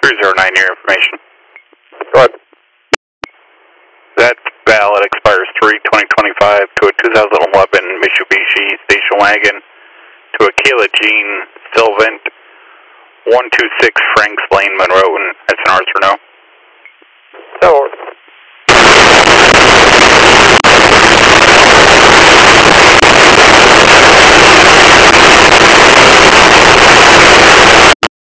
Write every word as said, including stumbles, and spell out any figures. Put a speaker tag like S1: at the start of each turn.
S1: three zero nine, your information.
S2: Go ahead.
S1: That's valid, expires three twenty twenty-five to a two thousand eleven Mitsubishi station wagon to a Kayla Jean Sylvant, one two six Franks Lane, Monroe, and that's an answer no.